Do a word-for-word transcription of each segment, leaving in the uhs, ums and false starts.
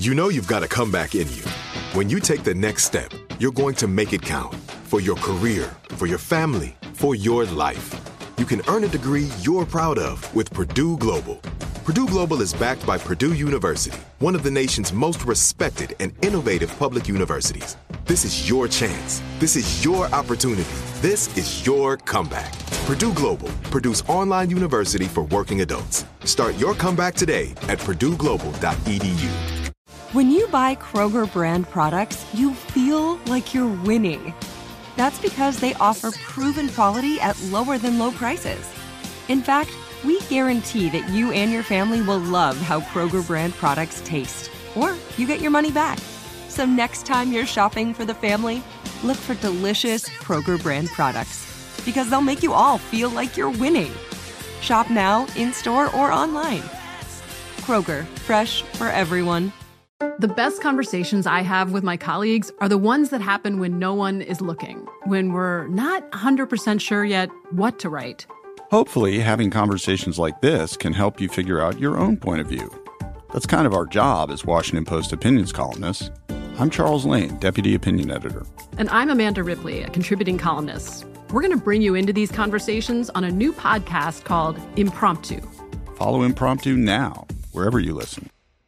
You know you've got a comeback in you. When you take the next step, you're going to make it count for your career, for your family, for your life. You can earn a degree you're proud of with Purdue Global. Purdue Global is backed by Purdue University, one of the nation's most respected and innovative public universities. This is your chance. This is your opportunity. This is your comeback. Purdue Global, Purdue's online university for working adults. Start your comeback today at purdue global dot e d u. When you buy Kroger brand products, you feel like you're winning. That's because they offer proven quality at lower than low prices. In fact, we guarantee that you and your family will love how Kroger brand products taste, or you get your money back. So next time you're shopping for the family, look for delicious Kroger brand products, because they'll make you all feel like you're winning. Shop now, in-store, or online. Kroger, fresh for everyone. The best conversations I have with my colleagues are the ones that happen when no one is looking, when we're not one hundred percent sure yet what to write. Hopefully, having conversations like this can help you figure out your own point of view. That's kind of our job as Washington Post opinions columnists. I'm Charles Lane, Deputy Opinion Editor. And I'm Amanda Ripley, a contributing columnist. We're going to bring you into these conversations on a new podcast called Impromptu. Follow Impromptu now, wherever you listen.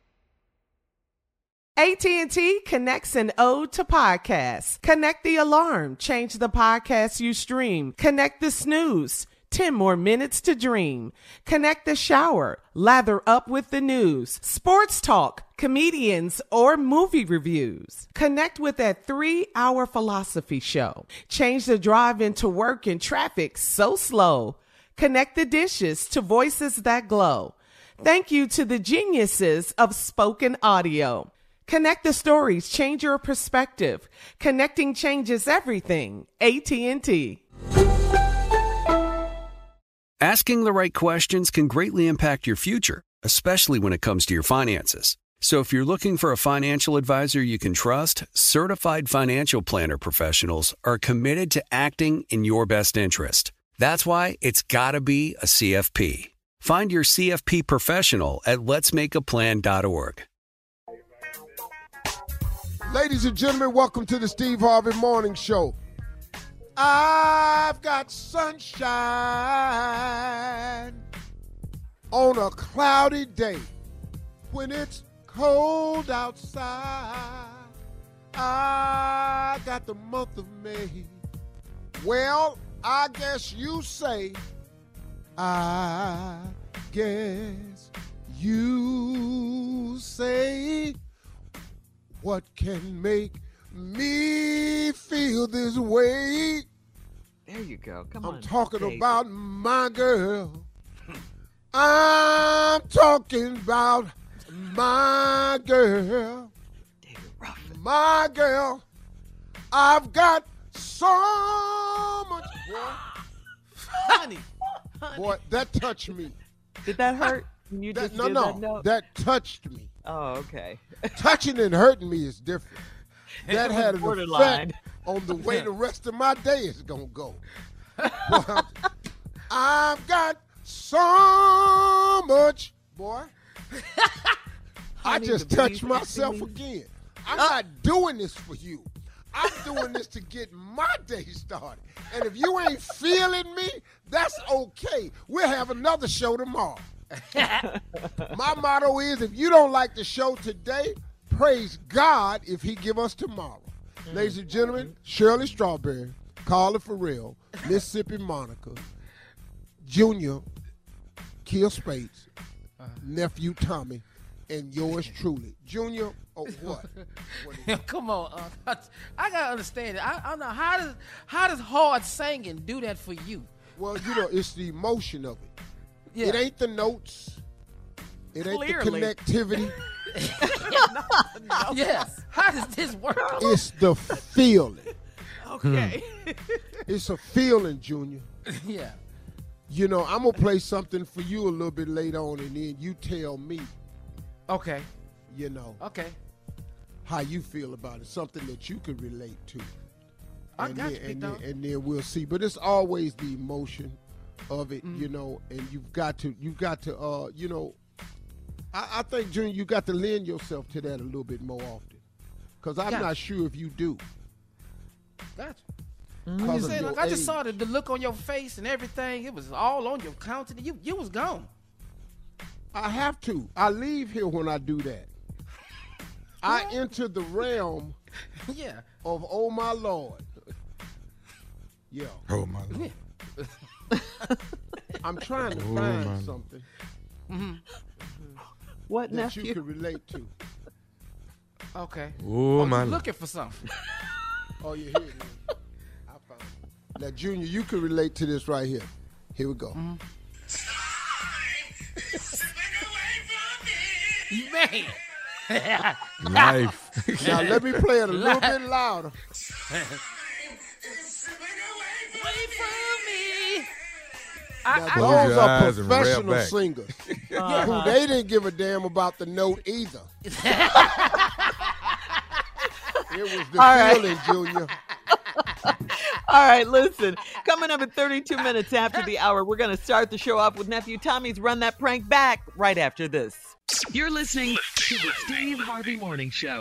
A T and T connects an ode to podcasts. Connect the alarm. Change the podcast you stream. Connect the snooze. ten more minutes to dream. Connect the shower. Lather up with the news. Sports talk, comedians, or movie reviews. Connect with that three-hour philosophy show. Change the drive into work in traffic so slow. Connect the dishes to voices that glow. Thank you to the geniuses of spoken audio. Connect the stories, change your perspective. Connecting changes everything. A T and T. Asking the right questions can greatly impact your future, especially when it comes to your finances. So if you're looking for a financial advisor you can trust, certified financial planner professionals are committed to acting in your best interest. That's why it's got to be a C F P. Find your C F P professional at lets make a plan dot org. Ladies and gentlemen, welcome to the Steve Harvey Morning Show. I've got sunshine on a cloudy day when it's cold outside. I got the month of May. Well, I guess you say, I guess you say, what can make me feel this way? There you go. Come I'm on. talking David. about my girl. I'm talking about my girl. David Ruffin. My girl. I've got so much. Boy, Honey. honey. boy that touched me. Did that hurt? Can you That, just no, give no. that note? That touched me. Oh, okay. Touching and hurting me is different. That was had an borderline. effect on the way the rest of my day is going to go. Well, I've got so much, boy. I Honey, just the touched bees myself asking me. again. I'm not doing this for you. I'm doing this to get my day started. And if you ain't feeling me, that's okay. We'll have another show tomorrow. My motto is, if you don't like the show today, praise God if he give us tomorrow. Mm-hmm. Ladies and gentlemen, Shirley Strawberry, Carla Farrell, Mississippi Monica, Junior, Kill Spates, uh-huh. Nephew Tommy, and yours truly. Junior, oh what? what Come on, uh, I gotta understand it. I, I don't know how does how does hard singing do that for you? Well, you know, it's the emotion of it. Yeah. It ain't the notes. It ain't Clearly. the connectivity. no, no. Yes. How does this work? It's the feeling. Okay. It's a feeling, Junior. Yeah. You know, I'm going to play something for you a little bit later on, and then you tell me, Okay. you know, Okay. how you feel about it, something that you can relate to. I and got then, you, big and, then, dog. and then we'll see. But it's always the emotion of it, Mm. you know, and you've got to, you've got to, uh, you know, I, I think, Junior, you got to lend yourself to that a little bit more often. Because I'm Gotcha. not sure if you do. Gotcha. Mm-hmm. I'm saying, like, I just saw the, the look on your face and everything. It was all on your countenance. You you was gone. I have to. I leave here when I do that. I enter the realm yeah. of oh my Lord. Yeah. Oh my Lord. Yeah. I'm trying to Oh, find my. something Mm-hmm. What that nephew? you can relate to. Okay. Oh, oh my you Lord. looking for something. Oh, you hear it. I found it. Now, Junior, you can relate to this right here. Here we go. Mm-hmm. Man. Life. Now, let me play it a little bit louder. Wait for me. Now, I, I, Close those your are eyes and rev professional back. singers Uh-huh. who they didn't give a damn about the note either. It was the All right. feeling, Junior. All right, listen. Coming up at thirty-two minutes after the hour, we're going to start the show off with Nephew Tommy's Run That Prank Back right after this. You're listening to the Steve Harvey Morning Show.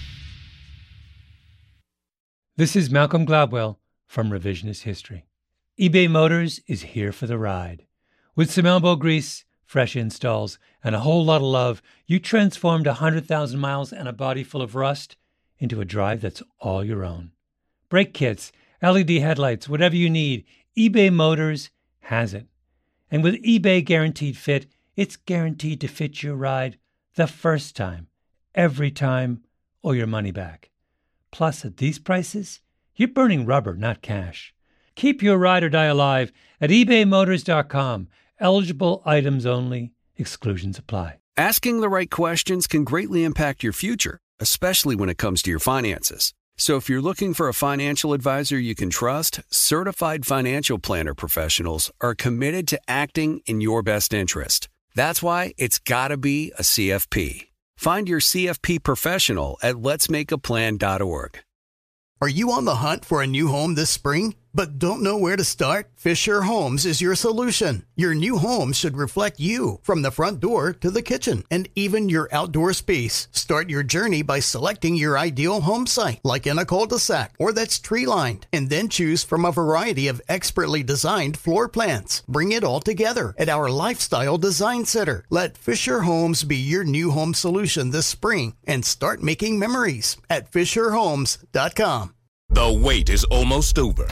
This is Malcolm Gladwell from Revisionist History. eBay Motors is here for the ride. With some elbow grease, fresh installs, and a whole lot of love, you transformed one hundred thousand miles and a body full of rust into a drive that's all your own. Brake kits, L E D headlights, whatever you need, eBay Motors has it. And with eBay Guaranteed Fit, it's guaranteed to fit your ride the first time, every time, or your money back. Plus, at these prices, you're burning rubber, not cash. Keep your ride or die alive at ebay motors dot com. Eligible items only. Exclusions apply. Asking the right questions can greatly impact your future, especially when it comes to your finances. So if you're looking for a financial advisor you can trust, certified financial planner professionals are committed to acting in your best interest. That's why it's got to be a C F P. Find your C F P professional at lets make a plan dot org. Are you on the hunt for a new home this spring, but don't know where to start? Fisher Homes is your solution. Your new home should reflect you, from the front door to the kitchen, and even your outdoor space. Start your journey by selecting your ideal home site, like in a cul-de-sac or that's tree-lined, and then choose from a variety of expertly designed floor plans. Bring it all together at our Lifestyle Design Center. Let Fisher Homes be your new home solution this spring and start making memories at fisher homes dot com. The wait is almost over.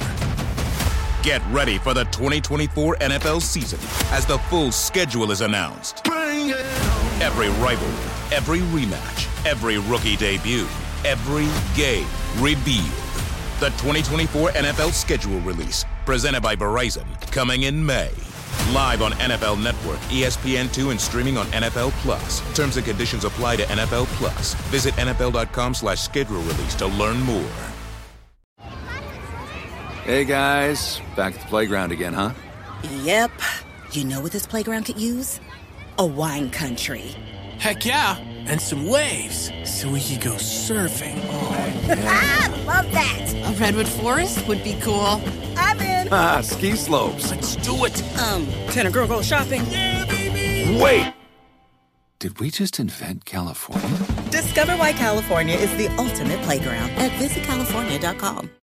Get ready for the twenty twenty-four N F L season as the full schedule is announced. Bring it on. Every rivalry, every rematch, every rookie debut, every game revealed. The twenty twenty-four N F L schedule release, presented by Verizon, coming in May. Live on N F L Network, E S P N two, and streaming on N F L Plus. Terms and conditions apply to N F L Plus. Visit N F L dot com slash schedule release to learn more. Hey guys, back at the playground again, huh? Yep. You know what this playground could use? A wine country. Heck yeah, and some waves so we could go surfing. Oh, Ah, love that. A redwood forest would be cool. I'm in. Ah, ski slopes. Let's do it. Um, can a girl go shopping? Yeah, baby. Wait! Did we just invent California? Discover why California is the ultimate playground at visit california dot com.